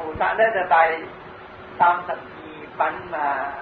菩薩咧就第32品嘛，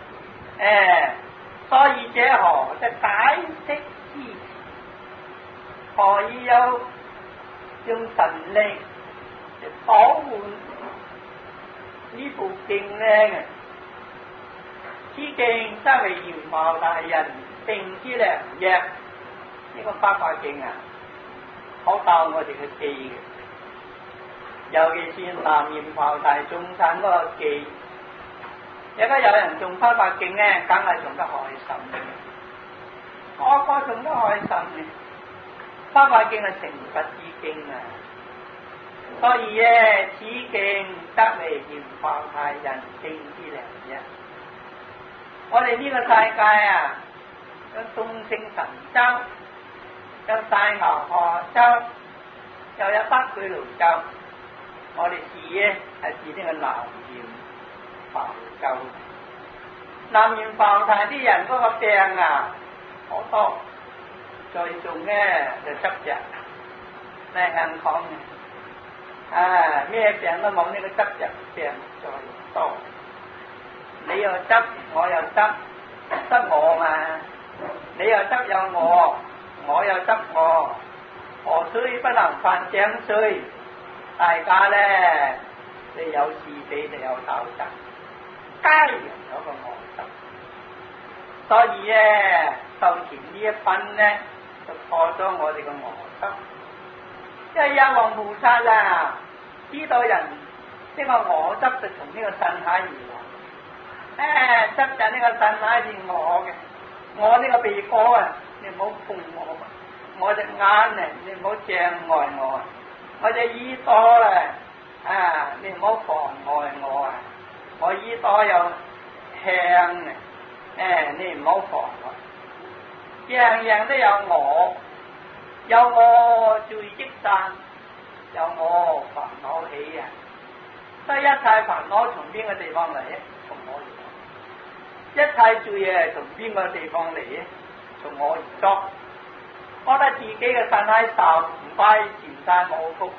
所以者何？就解釋之詞，何以有用神力嚟保護呢部經咧？此經則為玄妙大人定之良藥，呢個法華經啊，好教我哋嘅記嘅，尤其是南玄妙大眾生嗰個記。而家有人誦法華經咧，梗係誦得開心嘅，個個誦得開心嘅。法華經係成佛之經啊，所以咧，此經則為玄妙大人定之良藥。我哋呢個世界啊，有東勝神州，有大牛賀州，又有北俱盧洲。我哋指咧係指呢個南玄妙州。南玄妙大啲人嗰個病啊好多，最重咧就執着，咩硬抗嘅，咩病都冇呢個執着病最多。你又執，我又執，得我嘛？你又執有我，我又執我，河水不能犯井水，大家咧你有是非就有鬥爭，皆人有個我執，所以咧受持呢一品咧就破咗我哋個我執，因為有王菩薩啊，知道人呢個我執就從呢個身體而來。執着呢個身體係我嘅，我呢個鼻哥啊，你唔好碰我；我隻眼啊，你唔好障礙我；我隻耳朵啊，你唔好妨礙我啊！我耳朵又香嘅，你唔好妨礙。樣樣都有我，有我罪積散，有我煩惱起啊！所以一切煩惱從邊個地方嚟？從我而來。一切罪啊，從邊個地方嚟咧？從我而作，覺得自己嘅身體受唔快，前世冇福，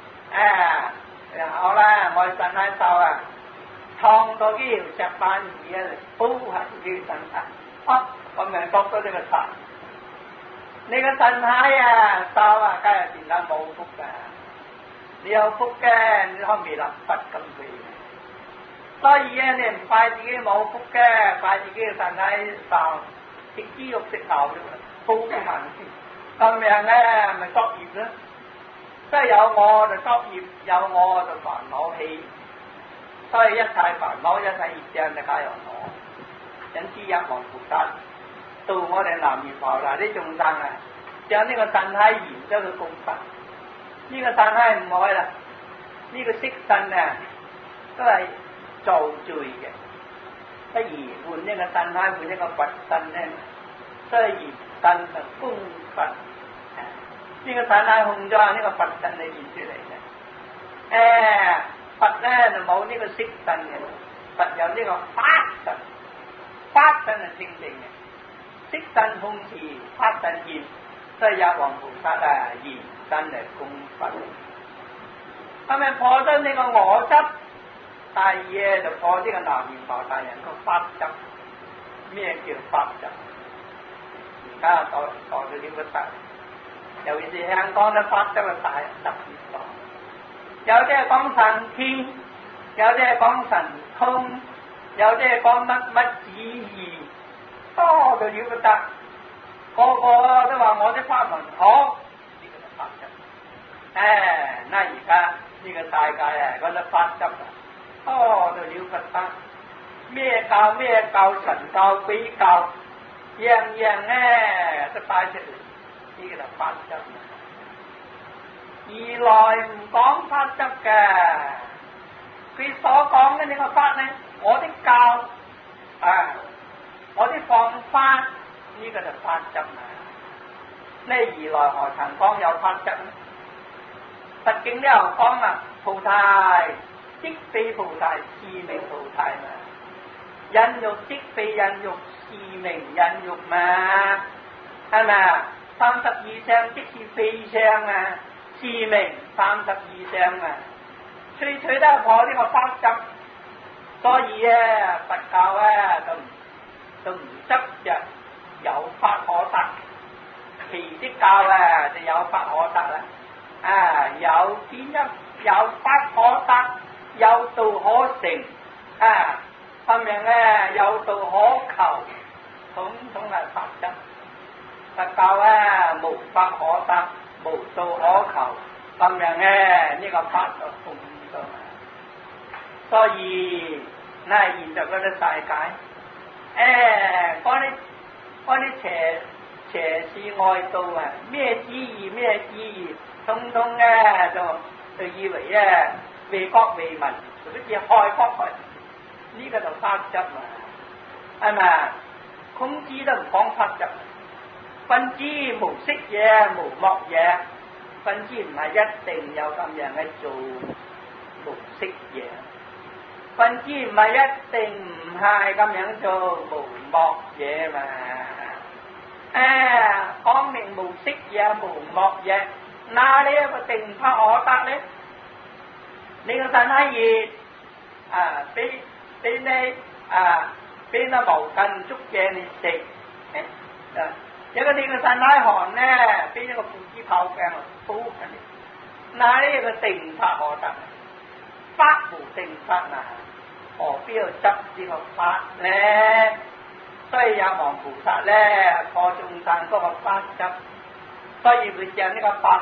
好啦，我身體受啊，創到幾條石板子啊，保護下自己嘅身體，我咪覺得呢個神，你個身體啊受啊，梗係前世冇福噶，你有福嘅，你可未立佛咁肥。所以咧，你唔怪自己冇福嘅，怪自己嘅身體受，食豬肉食牛啫嘛，好都行先。咁樣咧，咪作業咯。即係有我就作業，有我就煩惱起。所以一切煩惱，一切業障就皆由我。因此入王菩薩到我哋南玄妙大啲眾生啊，將呢個身體燃咗佢供佛。呢個身體唔愛啦，呢個色身啊，都係造罪嘅，不如換一個身體，換一個佛身咧，所以身就供佛。呢個身體控咗呢個佛身嚟現出嚟嘅。佛咧就冇呢個色身嘅，佛有呢個法身，法身係清淨嘅，色身控持，法身現，所以入王菩薩啊現身嚟供佛。係咪破咗呢個我執？第二嘢就破呢個南玄妙大人個法執。咩叫法執？而家代咗呢個執，尤其是香港嘅法執嘅大特別多。有啲係講神天，有啲係講神通，有啲係講乜旨意，多到了不得。個個都話我啲法門好，呢個就法執。那而家呢個世界啊，嗰啲法執啊，多到了不得。咩教咩教，神教鬼教，樣樣咧都帶出嚟，呢個就法執。而來唔講法執嘅，佢所講嘅呢個法咧，我啲教我啲方法，呢個就法執啊！呢而來何曾講有法執咧？佛經都有講啊，菩提即非菩提，是名菩提嘛。忍辱即非忍辱，是名忍辱嘛，係咪啊？32相即是非相啊，是名32相啊。 取得破呢個法執，所以啊佛教啊都唔執着有法可得，其啲教啊就有法可得啦。啊有邊一有法可得，有道可成啊，咁樣咧有道可求，統統係法執。佛教啊無法可得，無道可求，咁樣咧呢個法就空咗。所以嗱現在嗰啲世界，嗰啲邪視外道啊，咩旨意，通通咧就以為為國為民，就好似害國害民，呢個就法執嘛，係咪？孔子都唔講法執。分之無色嘢，無莫嘢。分之唔係一定有咁樣嘅做無色嘢，分之唔係一定唔係咁樣做無莫嘢嘛。講明無色嘢、無莫嘢，那呢一個定法可得咧？你個身體熱俾你毛巾捉嘢你食，如果你個身體寒咧，俾一個褲子泡鏡煲緊你，嗱呢個定法可得，法無定法啊，何必要執呢個法咧？所以有王菩薩咧破眾生嗰個法執，所以佢將呢個法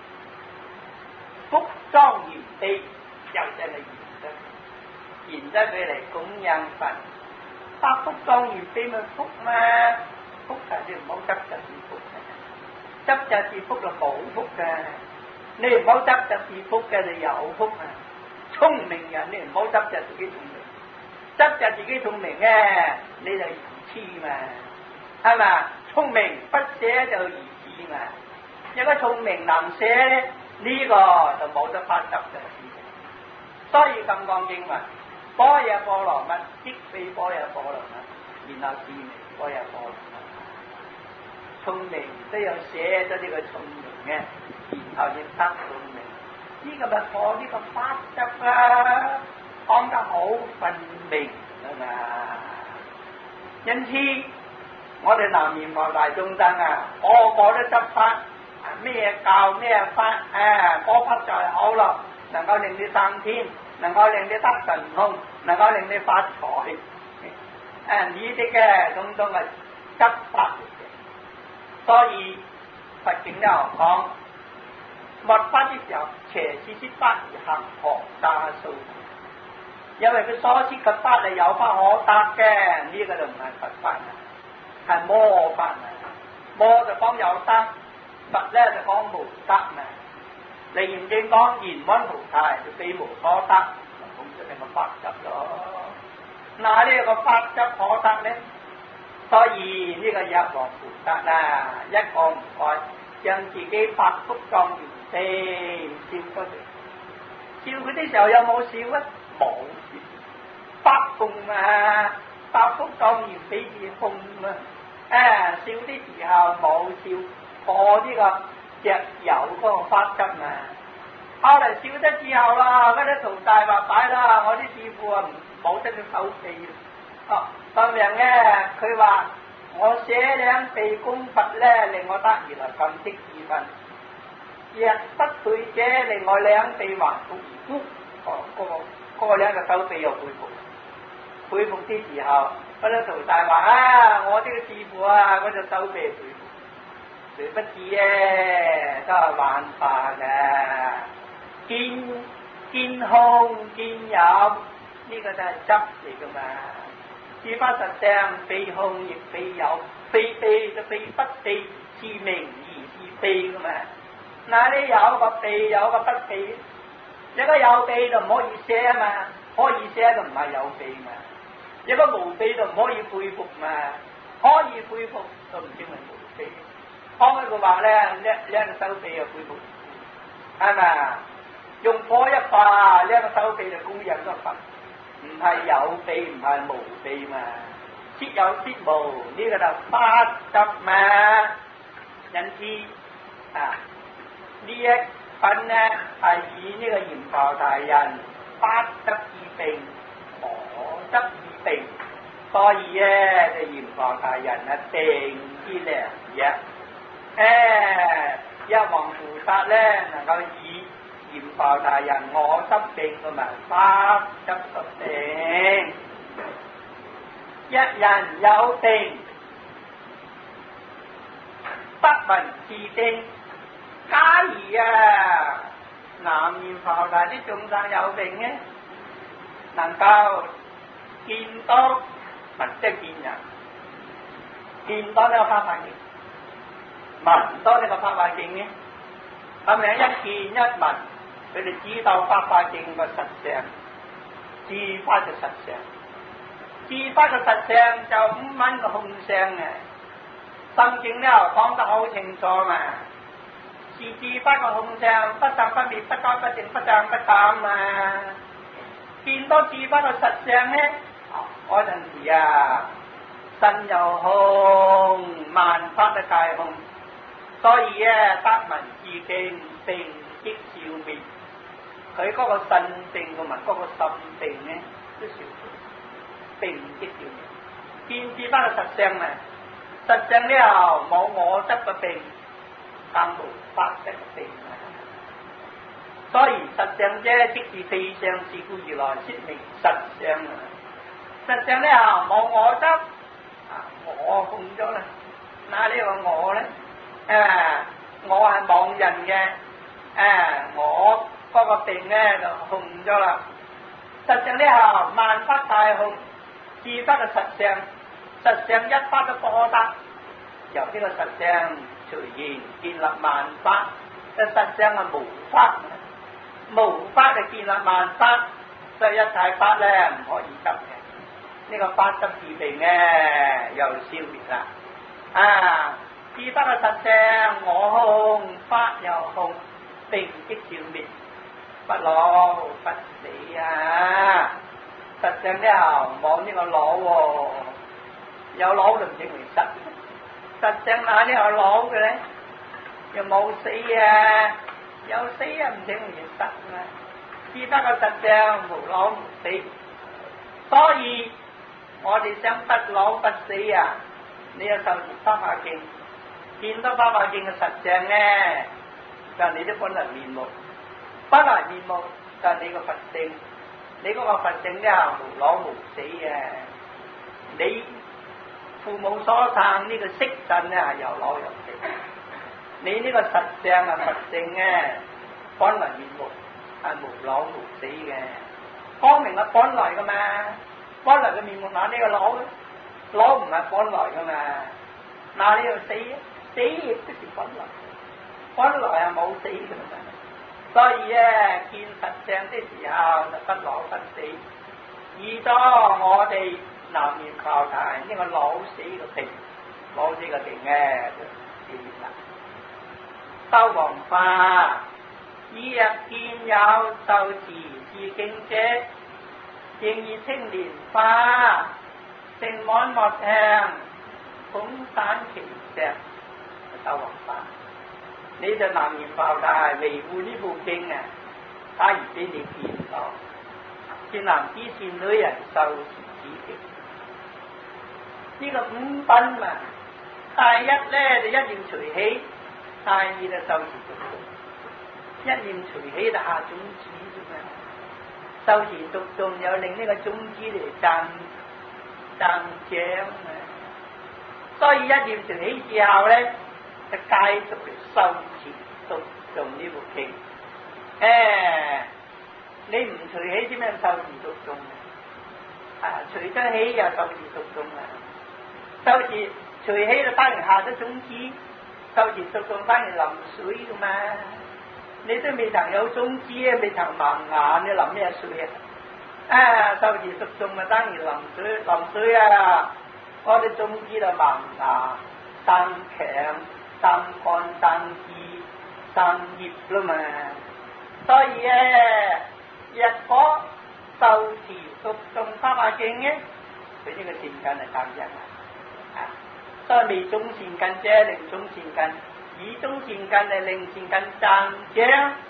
福莊嚴悲，又真係現得佢嚟供養佛，法福莊嚴悲咪福嘛。福就你唔好執就是福嘅，執就是福就冇福嘅。你唔好執就是福嘅就有福啊！聰明人你唔好執就自己聰明，執就自己聰明咧，你就愚痴嘛，係嘛？聰明不寫就愚痴嘛。如果聰明能寫咧，呢個就冇得法執就係。所以咁講經文，般若波羅蜜，即非般若波羅蜜，然後是名般若波羅蜜。聰明都有寫咗呢個聰明嘅，然後亦得聰明，呢個咪破呢個法執啦，講得好分明啊嘛。因此我哋南閻浮大眾生啊，個個都執法，咩教咩法，嗰法就係好咯，能夠令你升天，能夠令你得神通，能夠令你發財，呢啲嘅種種係執法。所以佛經都有講，末法的時候，邪視之法而行何差數？因為佢所知嘅法係有法可得嘅，呢個就唔係佛法啦，係魔法啊！魔就講有得，佛咧就講無得嘛。你認真講圓滿無態，就非無可得，咁就係個法執咯。嗱呢個法執可得咧？所以呢個藥王菩薩啊，一個唔該，讓自己法福莊嚴地笑嗰時，笑佢啲時候有冇笑啊？冇笑，發夢啊，法福莊嚴俾自己夢啊！笑啲時候冇笑，破呢個隻有嗰個法執啊！後嚟笑得之後啦，嗰啲徒弟話擺啦，我啲師傅啊冇得佢手臂。咁樣咧，佢話我寫兩地功佛咧，令我得如來咁的智分；若不退者，另外兩地還復而枯。嗰個兩個手臂又恢復啲時候，嗰啲徒弟話我呢個師傅啊，嗰隻手臂恢復，誰不知咧都係玩法嘅，見空見有，呢個就係執嚟噶嘛。事法實相，非空亦非有，非地就非不地，是名而是地噶嘛。嗱你有個地，有個不地，一個有地就唔可以寫啊嘛，可以寫就唔係有地嘛。一個無地就唔可以恢復嘛，可以恢復就唔稱為無地。講一句話咧，兩個手臂就恢復，係咪？用火一化，兩個手臂就供養咗佛。唔係有地，唔係無地嘛，切有切無，呢個就法執嘛。因此呢一品呢係以呢個閻浮大人不得已定，我得已定，所以咧就閻浮大人啊定之良藥。一王菩薩咧能夠以閻浮大人我得定同埋法得定，一人有定，不聞自定。假如南閻浮大啲眾生有定咧，能夠見到或者見人，見到呢個法華經，聞到呢個法華經咧，咁樣一見一聞，佢哋知道法華經個實相，知法嘅實相，知法嘅實相就五蘊嘅空相嘅，心經咧講得好清楚嘛。是知法嘅空相，不生不滅，不改不淨，不增不減嘛。見到知法嘅實相咧，嗰陣時身有空，萬法嘅皆空，所以得聞自境，定即消滅。佢嗰個身定同埋嗰個心定咧，都消滅，定即消滅。見知法嘅實相啊，實相咧冇我執嘅定。更無法得定，所以實相者即是非相，是故如來說明實相。實相咧冇我執，我空咗啦。嗱呢個我咧，我係妄人嘅，我嗰個定咧就空咗啦。實相咧萬法皆空，知法嘅實相，實相一法都多得，由呢個實相隨緣建立萬法，嘅實相係無法，無法就建立萬法，所以一切法咧唔可以執嘅。呢個法執自定咧又消滅啦。知法嘅實相我空，法又空，定即消滅，不老不死啊！實相咧冇呢個老喎，有老就唔稱為實。實相哪啲有老嘅咧？又冇死有死唔稱為實啊！知法嘅實相無老無死，所以我哋想不老不死你要受持法華經，見到法華經嘅實相咧，就係你啲本來面目，本來面目就係你個佛性，你嗰個佛性咧無老無死你父母所生呢個色身咧係又老又死，你呢個實相佛性本來面目係無老無死嘅，光明係本來噶嘛，本來嘅面目哪呢個老咧？老唔係本來噶嘛，哪呢個死？死亦都是本來，本來係冇死噶嘛，所以見實相的時候就不老不死，遇咗我哋南閻浮大呢個老死嘅定，老死嘅定就消滅啦。修王法，以日見有受持自境者，應以青蓮花，盛滿莫聽，捧散其石。修王法，你就南閻浮大維護呢部經假如俾你見到，善男子善女人受持此經。呢個五品第一咧就一念隨喜，第二就受持讀誦。一念隨喜就下種子啫嘛，受持讀誦又令呢個種子嚟增長所以一念隨喜之後咧，就繼續嚟受持讀誦呢部經。你唔隨喜點樣受持讀誦隨得喜又受持讀誦受持隨喜就當然下咗種子，受持讀誦當然淋水噶嘛。你都未曾有種子未曾萌芽，你淋咩水受持讀誦咪當然淋水我哋種子就萌芽、生強、生乾、生枝、生葉啦嘛。所以若果受持讀誦法華經佢呢個善根係增長所以未種善根啫，令種善根，以種善根嚟令善根增長，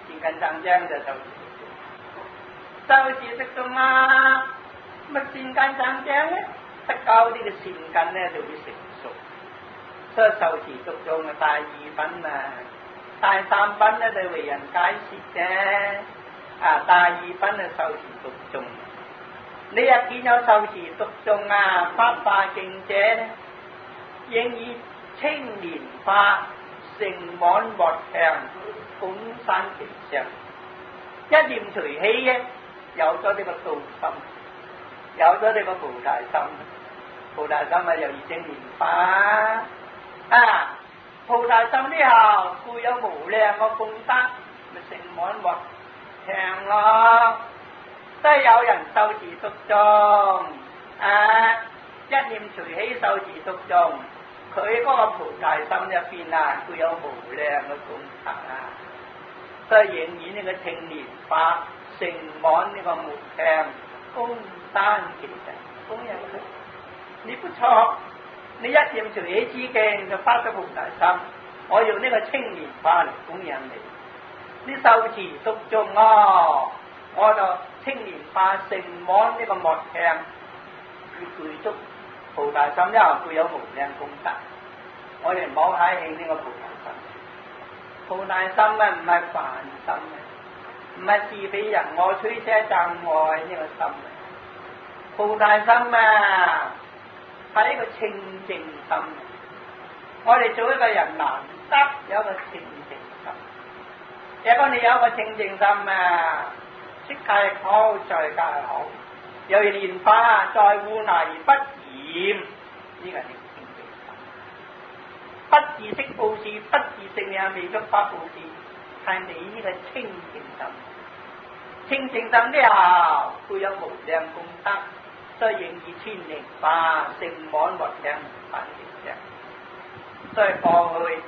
善根增長就受持讀誦，受持讀誦啊，乜善根增長咧？得夠呢個善根咧就會成熟，所以受持讀誦嘅第二品啊，第三品咧就為人解説嘅，第二品係受持讀誦。你一見有受持讀誦啊，發化境者咧，應以青蓮花盛滿莫向本山其上，一念隨喜嘅，有咗呢個道心，有咗呢個菩提心，菩提心啊又如青蓮花啊！菩提心之後，故有無量個功德，咪盛滿莫向咯。都係有人受持讀誦啊，一念隨喜受持讀誦，佢嗰個菩提心入邊啊，佢有無量嘅功德啊，所以仍然呢個青蓮花盛滿呢個木向供山其實供養佢，你不錯，你一念隨喜之境就發咗菩提心，我用呢個青蓮花嚟供養你，你受持讀誦哦，我就青蓮花盛滿呢個木向，佢具足菩提心之後，佢有無量功德。我哋唔好睇輕呢個菩提心，菩提心啊唔係凡心啊，唔係是非人我取捨障礙呢個心啊，菩提心啊係一個清淨心。我哋做一個人難得有一個清淨心，如果你有一個清淨心啊，色界好在界好，有蓮花在戶內而不染，呢個係清淨心。不自識布施，不自性也未足法布施，係你呢個清淨心。清淨心之後，佢有無量功德，所以應以千蓮花盛滿莫向梵其上。所以過去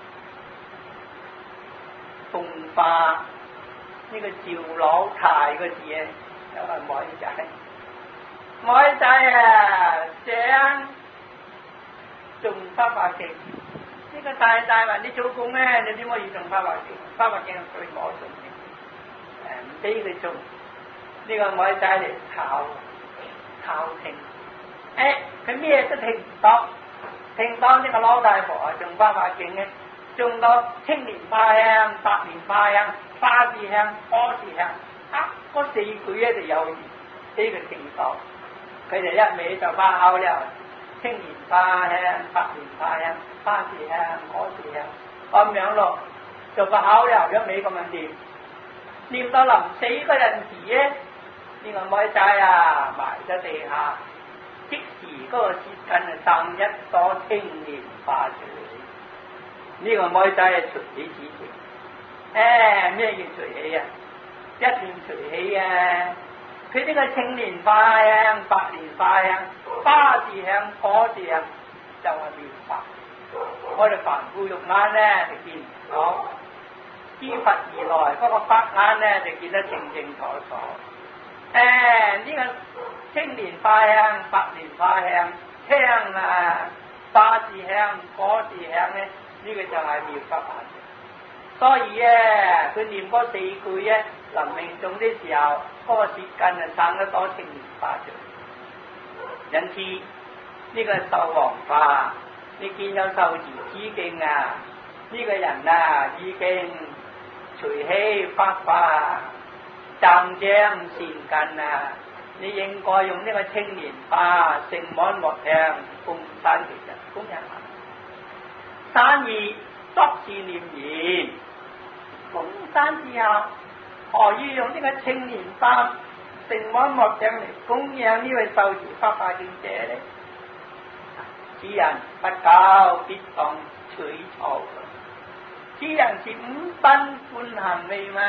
奉化呢個趙老太個字啊，有個妹仔，妹仔啊，想種花華經。呢個大大話你做工咧，你點可以種花華經？花華經係佢我種嘅，唔俾佢種。呢個妹仔嚟靠聽，佢咩都聽唔到。聽到呢個老大婆啊，種花華經嘅，種到青蓮花香、白蓮花香、花枝香、果樹香，嗰四句咧就有俾佢聽到。佢哋一味就發口了，青蓮花香、白蓮花香、花枝香、果樹香，咁樣咯，就發口了一味咁樣念，念到臨死嗰陣時咧，呢個妹仔啊埋咗地下。即時嗰個舌根啊生一朵青蓮花出嚟，呢個妹仔係隨喜之情。咩叫隨喜啊？一念隨喜啊！佢呢個青蓮花香、白蓮花香、花枝香、果樹香，就係妙法。我哋凡夫肉眼咧就見唔到，依佛而來嗰個法眼咧就見得清清楚楚。呢個青蓮花香、白蓮花香、香啊、花枝香、果樹香咧，呢個就係妙法眼。所以咧，佢念嗰四句咧，臨命終的時候，嗰個舌根啊生得多青蓮花出嚟。因此呢個受王法，你見有受持之境啊，呢個人啊已經隨喜發化。增長善根啊！你應該用呢個青蓮花盛滿莫向供山其上，供養下。山二作是念言，供山之後，何以用呢個青蓮花盛滿莫向嚟供養呢位受持發化境者呢？此人不久必當取草，此人是五品觀行為嘛？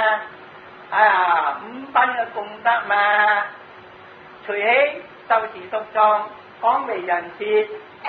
五品嘅功德嘛，隨喜受持讀誦，廣為人説，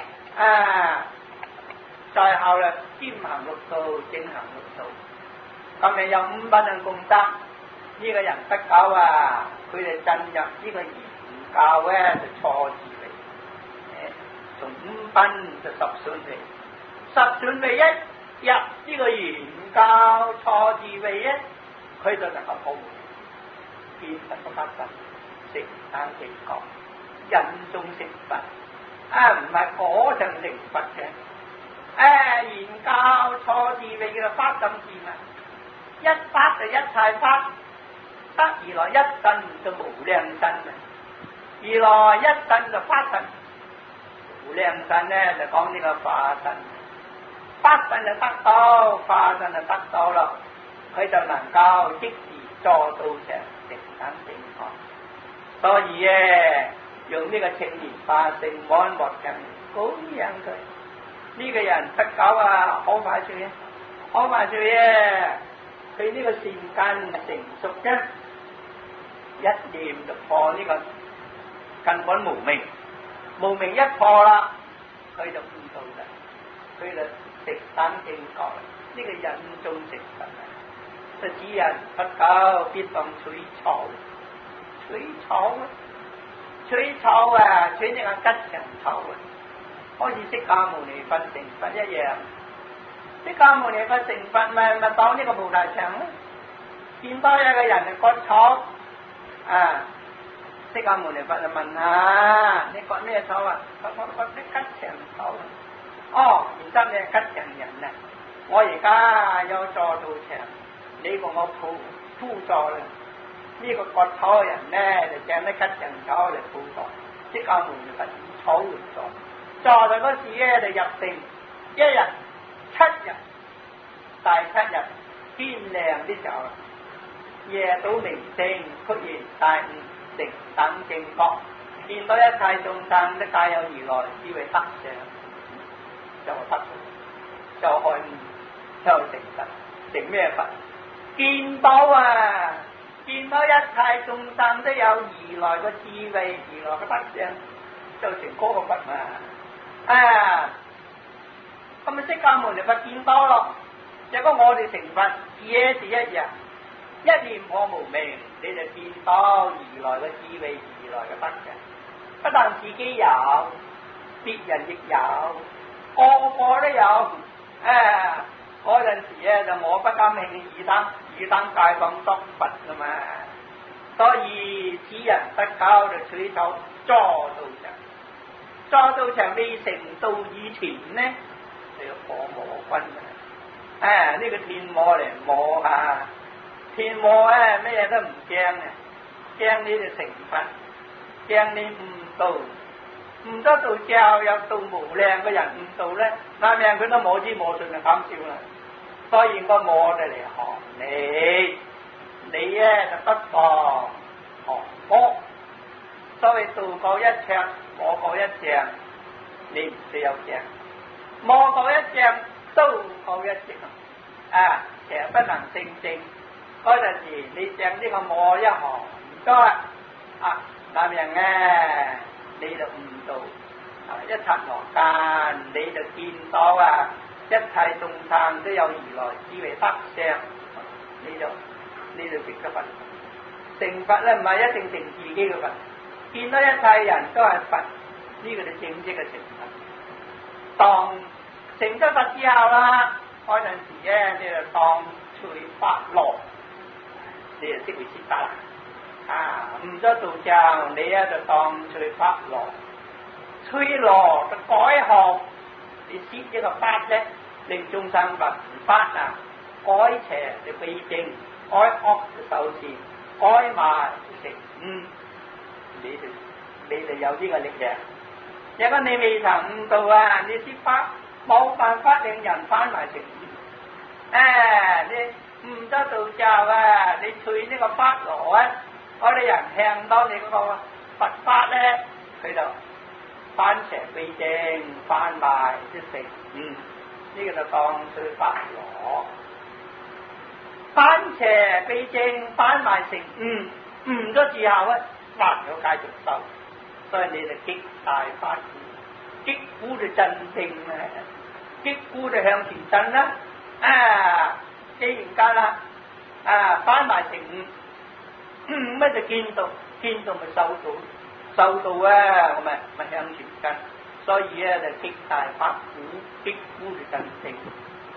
再後啦，兼行六道，正行六道，咁你有五品嘅功德，呢個人不久啊，佢哋進入呢個言教咧就錯字嚟，從五品就十選嚟，十選為一入呢個言教錯字為一。 佢就能夠保護見佛不發生，成生正覺，人中成佛。唔係嗰陣成佛嘅。言教錯智慧嘅發咁見啊！一發就一切發，得而來一陣就無量陣啊！而來一陣就發陣，無量陣咧就講呢個化陣，發陣就得到，化陣就得到咯，佢就能夠即時坐到成生正覺。所以咧，用呢個青蓮化性安樂人供養佢。呢個人得救啊，好快脆啊，好快脆啊！佢呢個善根成熟啫，一念就破呢個根本無明，無明一破啦，佢就悟到啦，佢就直等正覺啦。呢個人中成佛啊！就此人不久必當取草，取草啊！取草啊！取呢個吉祥草啊！好似釋迦牟尼佛成佛一樣，釋迦牟尼佛成佛咪當呢個菩提場咯。見到一個人就割草，釋迦牟尼佛就問下：你割咩草啊？割啲吉祥草啊！哦，唔得你係吉祥人啊！我而家有座道場，你同我輔助啦。呢個割草嘅人咧就掟啲吉祥草嚟輔助，釋迦牟尼佛以草為座。坐在嗰時咧就入定，一日7日，第7日天亮啲時候，夜到明正，忽然大悟成等正覺，見到一切眾生都皆有如來，只為得上，就得，就開悟，就成佛。成咩佛？見到啊！見到一切眾生都有如來嘅智慧，如來嘅德相，就成嗰個佛嘛。咁咪釋迦牟尼佛見到咯。如果我哋成佛，也是一樣，一念破無明，你就見到如來嘅智慧，如來嘅德嘅。不但自己有，別人亦有，個個都有。嗰陣時咧就我不甘興爾等界放作佛噶嘛。所以此人得救就取草坐道場。坐道場未成道以前呢，就要破魔君嘅。呢個天魔嚟魔下，天魔咧咩都唔驚嘅，驚你哋成佛，驚你悟道，悟得道之後有道無量嘅人悟道咧，那命佢都摸知摸盡就減少啦。所以應該摸得嚟學你咧就不妨學魔。所謂道過一尺，摸過一丈，你唔需要驚；摸過一丈，都過一丈。其實不能勝正。嗰陣時你將呢個摸一行唔得那樣咧，你就悟到一剎那間，你就見到一切眾生都有如來智慧德相，你就成咗佛。成佛咧唔係一定成自己嘅佛。見到一切人都係佛，呢個就正式嘅成佛。當成咗佛之後啦，嗰陣時咧你就當隨法樂，你就識會識得啦。悟咗道之後，你就當隨法樂，隨樂就改學，你識一個法咧，令眾生聞法改邪就避正，改惡就受善，改埋就成你就有呢個力量。如果你未曾悟道你識法冇辦法令人翻埋成悟。你悟咗道之後你隨呢個法羅嗰啲人聽到你嗰個佛法咧，佢就翻邪避正，翻埋即成呢個就當隨法羅。翻邪避正，翻埋成悟咗之後還要繼續修，所以你就極大發願，擊鼓就鎮定擊鼓就向前進啦。既然間啦，翻埋成悟，乜就見到咪收到我咪向前進，所以就極大發鼓，擊鼓就鎮定，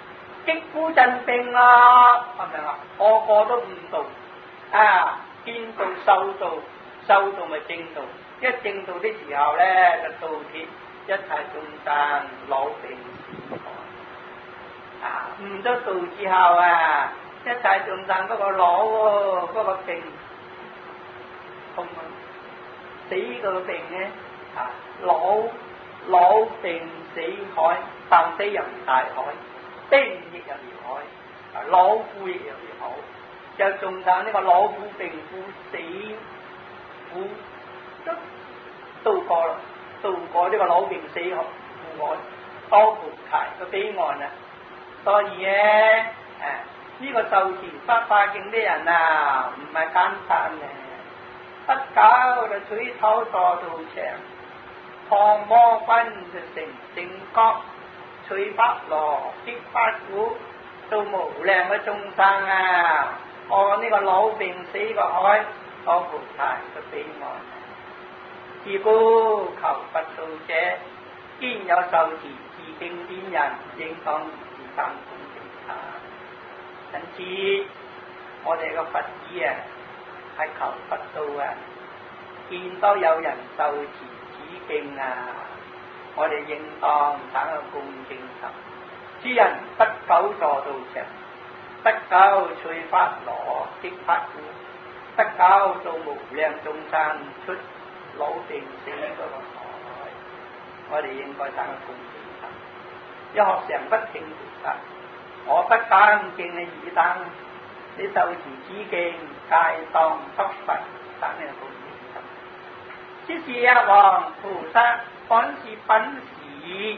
擊鼓振兵啦，係咪啊？個個都悟道啊，見道修道，修道咪正道，一正道的時候咧就道鐵一切眾生老病死啊，悟咗道之後啊，一切眾生嗰個老嗰個病痛啊，死嗰個病咧啊，老病死海，鬥死入大海，兵亦入海，老虎亦入海，就仲有呢個老虎病虎死虎都渡過啦，渡過呢個老病死海多菩提個彼岸啊！所以咧，呢個受持法華經啲人啊，唔係簡單嘅，不久就取頭墮道場。降魔君就成正覺，取法羅擊法鼓，到無量嘅眾生啊！按呢個老病死個海，多菩提個彼岸。自古求佛道者，兼有受持自經典人，應當自生恭敬他。因此，我哋個佛子啊，係求佛道啊，見到有人受持經啊，我哋應當生個恭敬心。諸人不久坐道場，不久取法羅擊法鼓，不久到無量眾生出老病死嗰個海。我哋應該生個恭敬心。一學常不聽菩薩，我不敢敬你耳燈，你受持此經，皆當給佛生呢個恭敬心。即是一王菩薩本是本事，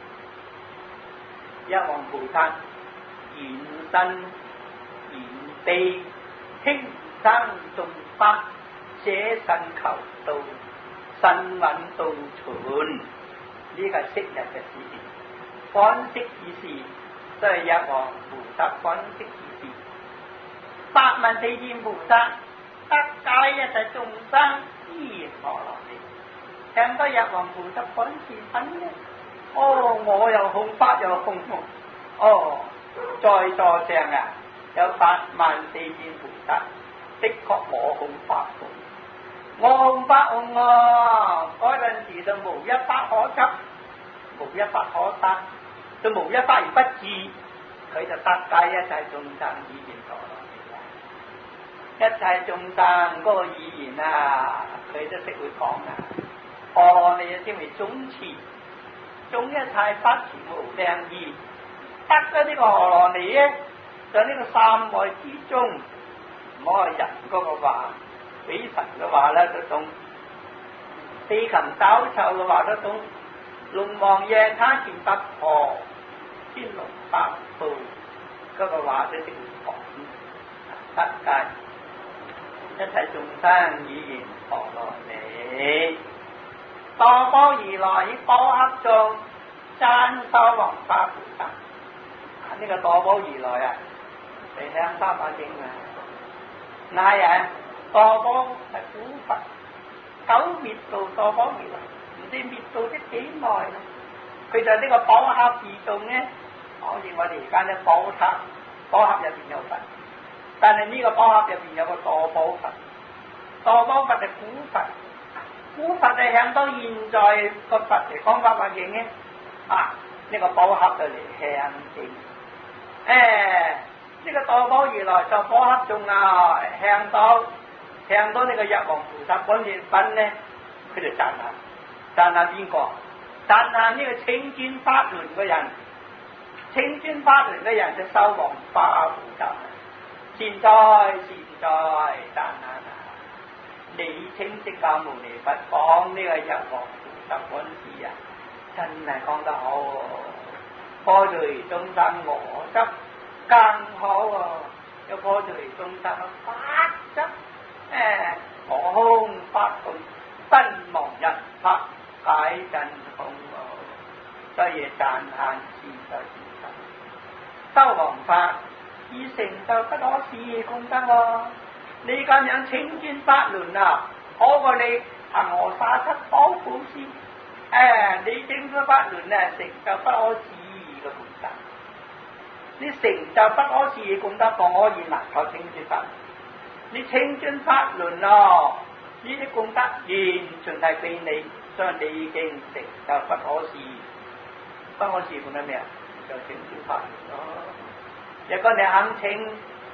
一王菩薩現身現地，輕生眾法，捨身求道，身穩道存。呢個係昔日嘅事情，本昔之事，都係一王菩薩本昔之事。八萬四千菩薩得解一切眾生依我落嚟，聽得日王菩薩本事品嘅，我又控法又控在座上啊有8萬4千菩薩，的確我控法控，我控法控嗰陣時就無一法可執，無一法可得，就無一法而不至，佢就得解一切眾生意見所落。一切眾生嗰個語言啊，佢都識會講啊。我哋稱為總持，總一切法持無量義。得咗呢個何羅尼咧，在呢個三昧之中，唔好係人嗰個話，比神嘅話咧都懂，地禽走獸嘅話都懂，龍王夜叉前八婆，天龍八部嗰個話都識會講，得解。一切眾生語言何羅尼，墮波而來於波合中，讚修王法菩薩。呢個墮波而來啊，嚟聽三法經啊。乃人墮波係古佛，久滅度墮波而來，唔知滅度得幾耐啦。佢就呢個波合而中咧，好似我哋而家咧寶塔，寶盒入邊有佛。但係呢個寶盒入邊有個墮寶佛，墮寶佛係古佛，古佛係向到現在個佛嚟講法環境嘅，呢個寶盒就嚟向境，呢個墮寶而來就寶盒中啊，向到呢個日王菩薩本願品咧，佢就讚下邊個？讚下呢個清轉法輪嘅人，清轉法輪嘅人就修王法菩薩。現在讚下你清釋迦牟尼佛講呢個日王菩薩本事啊，真係講得好，破除眾生我執更好啊！有破除眾生嘅法執，我空法空，身亡人法解真空啊！所以讚下自在自在，修王法。以成就不可思議功德喎！你咁樣清轉法輪啊，好過你行河沙七寶布施。你清轉法輪啊，成就不可思議嘅功德。 你成就不可思議功德，方可以能夠清轉法輪。你清轉法輪咯，呢啲功德完全係俾你，所以你已經成就不可思議。不可思議功德咩啊？就清轉法輪咯。如果你肯請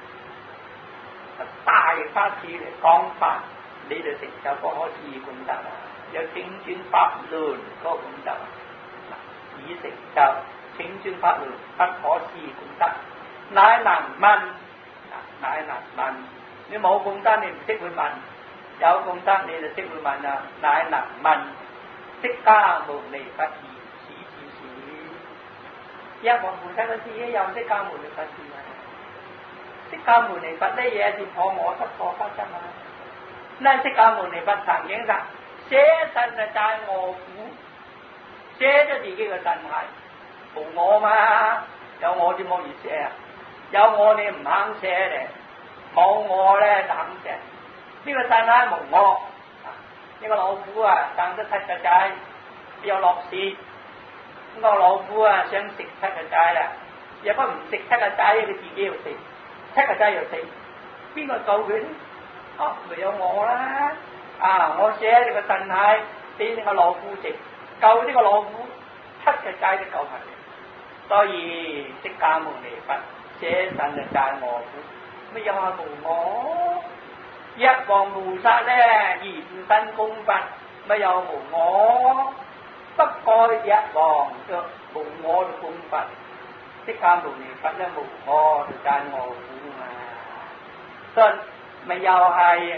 大法師嚟講法，你就成就不可思議功德啦。有清轉法輪嗰個功德，已成就清轉法輪不可思議功德，乃能問，乃能問。你冇功德你唔識去問，有功德你就識去問啦。乃能問，釋迦牟尼佛言此此事。一望菩薩嘅事有釋迦牟尼佛事啊！釋迦牟尼佛呢嘢係破我執破法啫嘛。那釋迦牟尼佛曾經講：捨身就在我苦，捨咗自己嘅身體，無我嘛，有我點可以捨啊？有我你唔肯捨咧，冇我咧就肯捨。呢個身體無我，呢個老虎啊生得七個仔，有落屎，呢個老虎啊想食七個仔啦，如果唔食七個仔，佢自己又死，七個仔又死，邊個救佢咧？咪有我啦！我捨呢個身體俾呢個老虎食，救呢個老虎七個仔都救埋嚟。所以釋迦牟尼佛捨身就在我苦，乜又係無我？一望菩薩咧現身供佛，乜又無我？不過一望就無我就供佛，釋迦牟尼佛咧無我就在我苦嘛。所以咪又係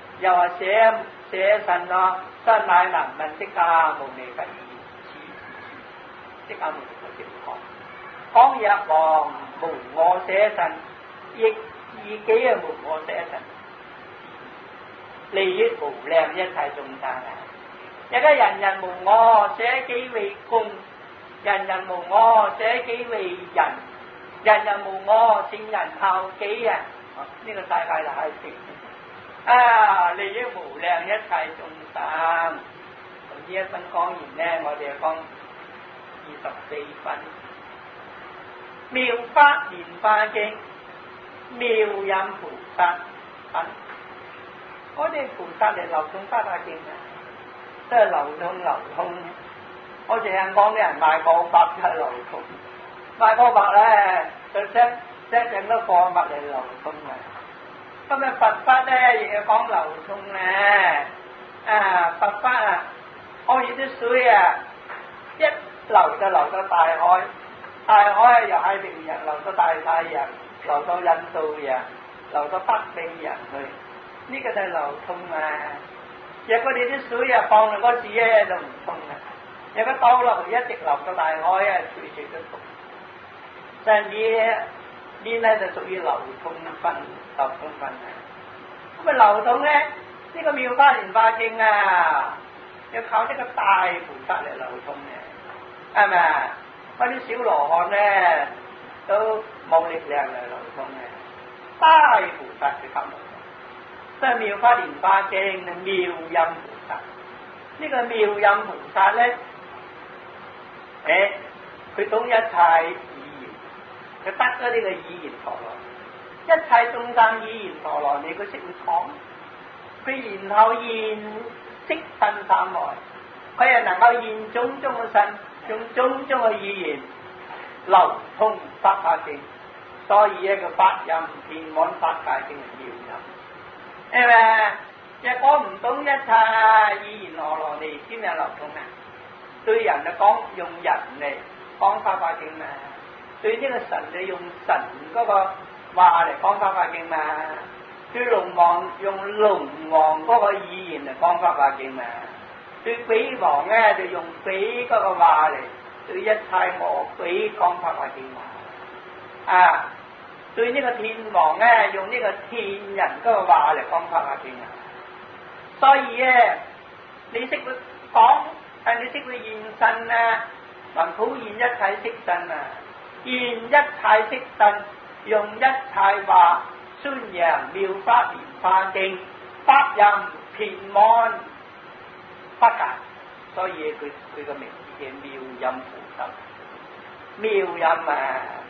捨身咯，真乃能問釋迦牟尼佛言此。釋迦牟尼佛直講一望無我捨身，亦自己係無我捨身，利益無量一切眾生啊！而家人人無我，捨己為公；人人無我，捨己為人；人人無我，聖人後己啊！呢個世界就係利益無量一切眾生。呢一分講完呢，我哋講24分。妙法蓮華經，妙音菩薩品。我哋菩薩嚟流通法華經啊，都係流通。我成日講啲人賣過百就係流通，賣過百咧就將整個貨物嚟流通啊。咁啊佛法咧亦要講流通咧。佛法啊，好似啲水啊，一流就流到大海，大海又喺平日流到大西洋，流到印度洋，流到北美洋去，呢個就係流通啊。若果你啲水啊放落嗰時咧就唔通啊，若果倒落去一直流到大海啊，隨時都通。但係呢咧就屬於流通分啊。咁啊流通咧，呢個妙法蓮華經啊，要靠呢個大菩薩嚟流通嘅，係咪啊？嗰啲小羅漢咧都冇力量嚟流通嘅，大菩薩就靠流通。所以妙法蓮華經妙音菩薩，呢個妙音菩薩咧，佢懂一切語言，佢得咗呢個語言陀羅，一切眾生語言陀羅尼佢識會講，佢然後現色身三來，佢又能夠現種種嘅身，用種種嘅語言流通法華經，所以一個法音遍滿法界經係妙音，係咪？若果唔懂一切語言陀羅尼點樣流通啊？對人就講用人嚟講法華經嘛，對呢個神就用神嗰個話嚟講法華經嘛，對龍王用龍王嗰個語言嚟講法華經嘛，對鬼王咧就用鬼嗰個話嚟對一切魔鬼講法華經嘛，對呢個天王咧用呢個天人嗰個話嚟講法華經啊。所以咧，你識會講，但你識會現身啊，能普現一切色身啊，現一切色身，用一切話宣揚妙法蓮華經，法音遍滿法界，所以佢個名字叫妙音菩薩。妙音啊，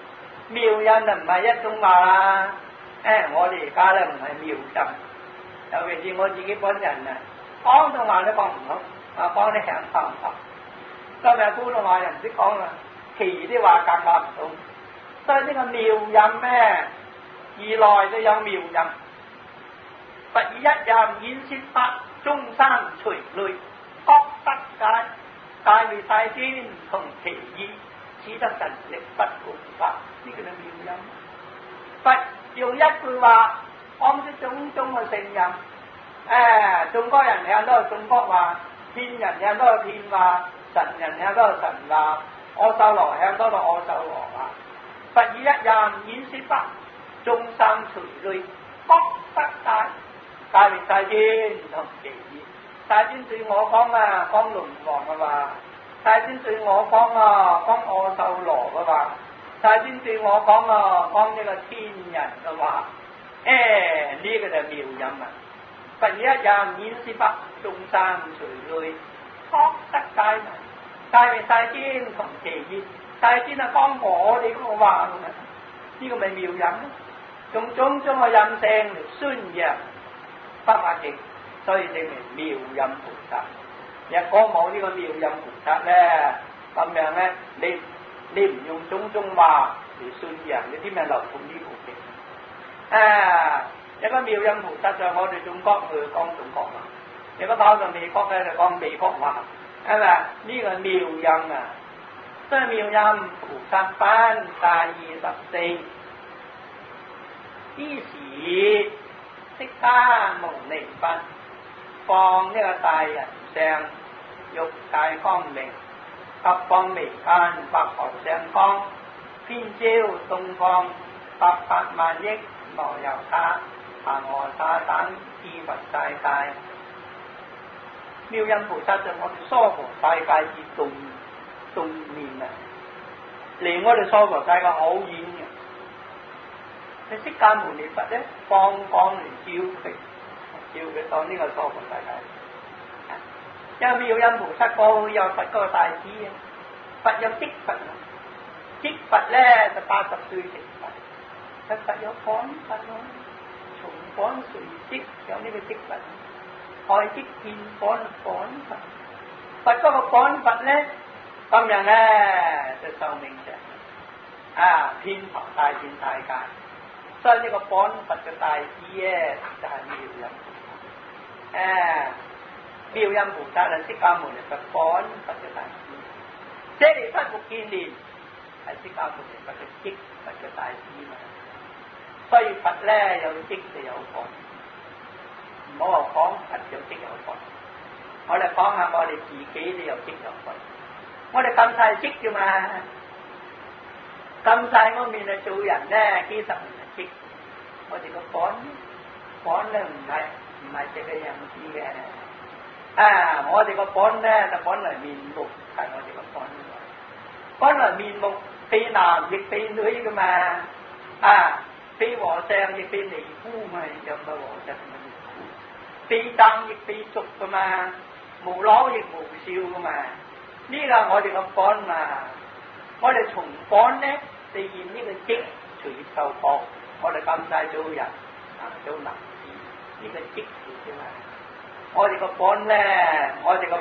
妙音就唔係一種話啦。我哋而家咧唔係妙音，尤其是我自己本人啊，廣東話都講唔好，講啲響講唔好。今日普通話又唔識講啦，其餘啲話更加唔到。所以呢個妙音咧，二來都有妙音。佛以一音演說法，眾生隨類，各得戒。戒為世尊同其意，此得神力不共法。呢個係妙音。佛用一句話講出種種嘅聖音。中國人聽都係中國話，天人聽都係天話，神人聽都係神話，阿修羅聽都係阿修羅話。佛以一音演說法，眾生隨類，各得戒。戒為世尊同其意。世尊對我講啊，講輪王嘅話；世尊對我講啊，講阿修羅嘅話；世尊對我講啊，講呢個天人嘅話。呢個就係妙音啊！佛以一音演說法，眾生隨類，各得戒。戒為世尊同其意。世尊啊，講我哋嗰個話嘅，呢個咪妙音咯。用種種嘅音聲嚟宣揚法華經。所以證明妙音菩薩。若果冇呢個妙音菩薩咧，咁樣咧，你唔用種種話嚟宣揚，你點樣流通呢部經？有個妙音菩薩在我哋中國去講中國話，如果跑到美國咧就講美國話，係咪？呢個妙音啊，所以妙音菩薩分第24。於時釋迦牟尼佛放呢個大人相，欲界光明，十方眉間百河相光，遍照東方800萬億羅由他，恒河沙等諸佛世界。妙音菩薩就我哋娑婆世界之對面啊，離我哋娑婆世界好遠嘅。你釋迦牟尼佛咧，放光嚟照佢當呢個娑婆世界。因為妙音菩薩過去有佛嗰個大師啊，佛有積佛啊，積佛咧就80歲成佛，佛有廣佛咯，從廣垂積有呢個積佛，愛積見廣佛，佛嗰個廣佛咧，咁樣咧就壽命長，遍佛大千世界。所以呢個廣佛嘅大師咧就係妙音菩薩。妙音菩薩係釋迦牟尼佛廣佛嘅大師，舍利弗目犍連係釋迦牟尼佛嘅積佛嘅大師嘛。所以佛咧有積就有廣，唔好話講佛有積有廣。我哋講下我哋自己都有積有廣。我哋咁細積啫嘛，咁細我面嚟做人咧，幾十年嘅積。我哋個廣咧唔係這個樣子嘅。我哋個本咧就本來面目係我哋個本來面目非男亦非女噶嘛，非和尚亦非尼姑嘛，有乜和尚乜尼姑？非僧亦非俗噶嘛，無老亦無少噶嘛。呢個我哋個本嘛，我哋從本咧就現呢個積隨受報，我哋咁大做人做男子，呢個積嚟啫嘛。我哋個本咧，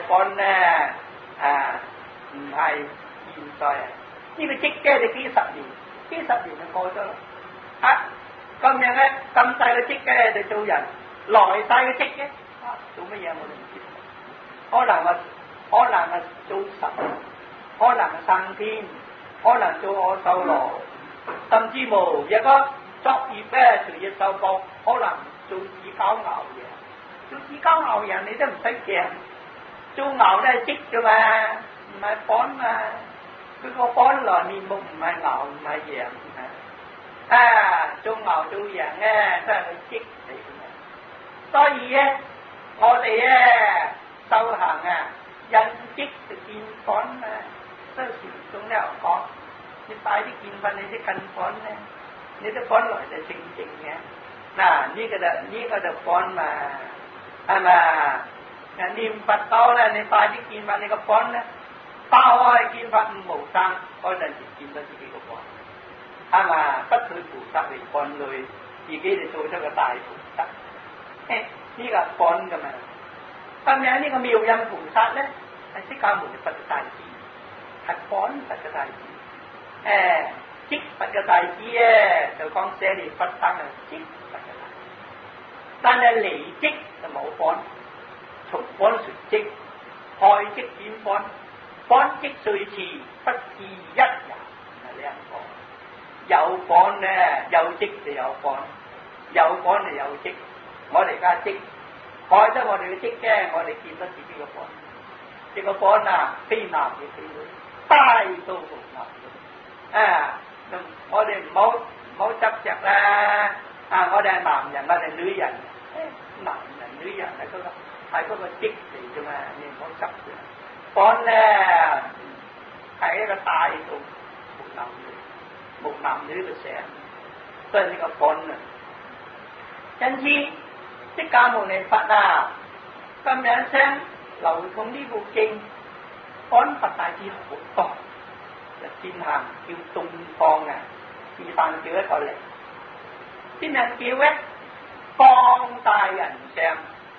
唔係現在啊！呢個積嘅就幾十年就過咗啦。咁樣咧，咁細個積嘅就做人，來世嘅積嘅，做乜嘢我哋唔知。可能係做神，可能係升天，可能做阿修羅，甚至乎有個作業咧隨業受報，可能做自搞牛嘢。做自交牛人你都唔使驚，做牛都係積啫嘛，唔係本嘛。佢個本來面目唔係牛唔係羊做牛做羊咧都係佢積嚟嘅。所以咧，我哋咧修行因積就見本啊。所以禪宗咧講，你快啲見分你啲近本咧，你啲本來就正正嘅。呢個就本嘛。係咪？念佛到咧，你快啲見翻你個本咧，包開見法五無生，嗰陣時見到自己個本。 係嘛？不退菩薩嚟幹累，自己就做咗個大菩薩。呢個幹㗎嘛。咁樣呢個妙音菩薩咧，係釋迦牟尼佛嘅大智，係幹佛嘅大智。積佛嘅大智咧，就講舍利弗生係積佛嘅大智，但係離積就冇幹，從幹隨積，害積轉幹，幹積隨持，不是一人，係兩個。有幹咧，有積就有幹，有幹就有積。我哋而家積，害得我哋嘅積嘅，我哋見得自己嘅幹。呢個幹啊，非男亦非女，大到無男。我哋唔好執着啦。我哋係男人，我哋女人，男人女人係嗰個積嚟啫嘛，你唔好執着。幹咧係一個大到無男女嘅成，所以呢個幹啊。因此釋迦牟尼佛啊，咁樣聲流通呢部經，幹佛大智好多。先行叫東方啊，示範叫一個嚟。點樣叫咧？方大人相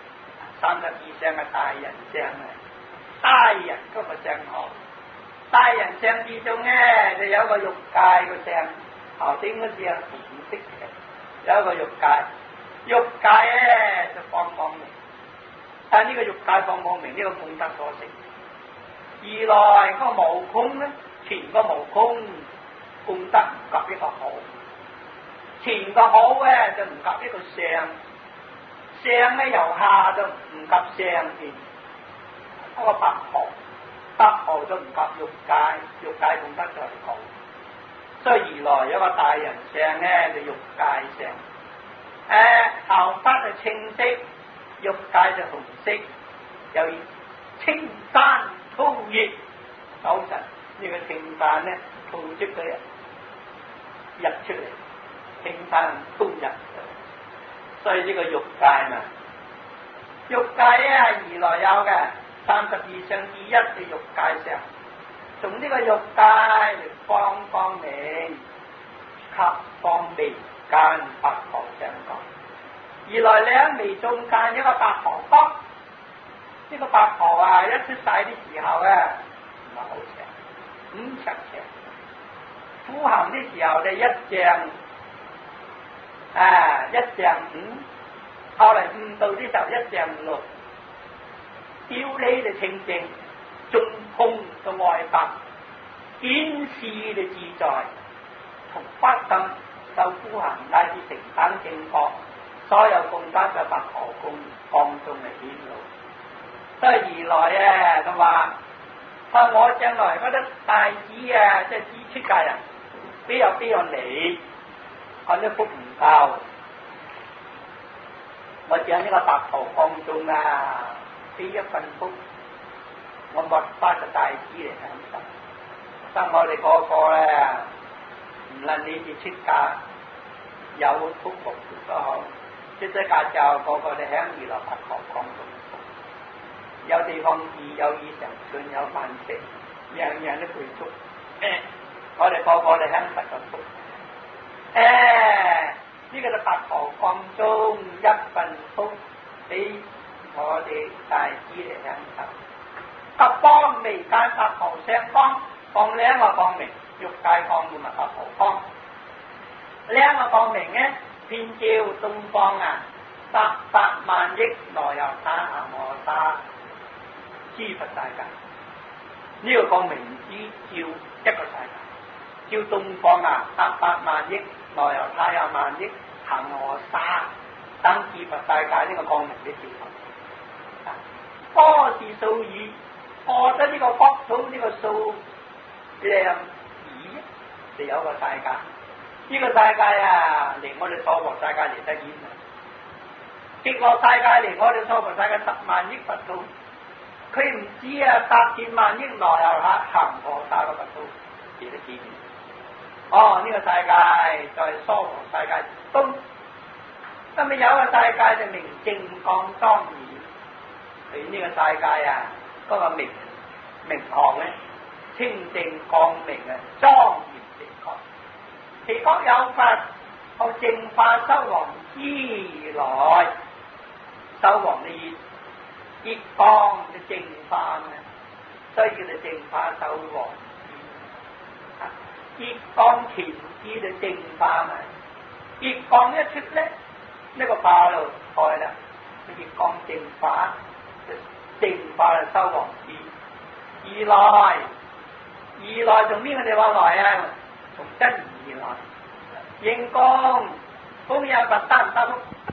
，32相嘅大人相啊，大人嗰個相號。大人相之中咧，就有個欲界個相，頭先嗰啲係顯色嘅，有一個欲界。欲界咧就放光明，但係呢個欲界放光明呢個功德所成。二來嗰個無空咧。前個無空功德唔及一個好，前個好咧就唔及一個上，上咧由下就唔及上邊，嗰個白毫就唔及欲界，欲界功德就係好，所以而來有個大人上咧就欲界上，頭髮就青色，欲界就紅色，又如青山吐月手神。呢個青山咧，吐出佢日出嚟，青山吐日，所以呢個欲界嘛，欲界咧係而來有嘅，32相之一嘅欲界上，從呢個欲界嚟放光明，及放眉間白毫相光，而來兩眉中間一個白毫光，呢個白毫啊一出世的時候啊唔係好長。5尺長，苦行的時候就1丈，1丈5，後嚟悟道的時候1丈6，表裏就清淨，中空就外白，顯示就自在，從發心受苦行乃至成等正覺，所有功德就白毫光中嚟顯露，所以而來啊咁話。我將來嗰啲大智啊，即係智出家人，邊有你？我啲福唔夠，我將呢個白毫光中啊，呢一份福，我沒法就大智嚟享受。所以我哋個個咧，唔論你哋出家有福福都好，出咗家之後個個哋享娛樂白毫光中。有地方住，有衣裳穿，有飯食，樣樣都具足。我哋個個哋享受個福。呢個就白毫光中一份福，俾我哋大智嚟享受。及光眉間白毫相光，光兩個光明，欲界光同埋白毫光。兩個光明咧，遍照東方啊，800萬億羅由他阿摩沙。諸佛世界，呢個光明只照一個世界，照東方啊，800萬億羅由他有萬億恒河沙等諸佛世界呢個光明嘅照佛。波是數語，破得呢個國土呢個數量語就有個世界。呢個世界啊，離我哋娑婆世界離得遠啊！極樂世界離我哋娑婆世界10萬億佛土。佢唔知啊，8千萬億羅由他恒河沙個佛土幾多見？呢個世界就係娑婆世界東，咁有個世界就明淨光莊嚴。佢呢個世界啊，嗰個名堂咧清淨光明啊，莊嚴正確。 其國有法，後淨化修王之來，修王的熱光嘅淨化啊，所以叫做淨化修王。熱光前置就淨化嘛，熱光一出咧，呢個化就開啦，熱光淨化就淨化就修王之。二來從邊個地方來啊？從真而來。應供供養佛得唔得福？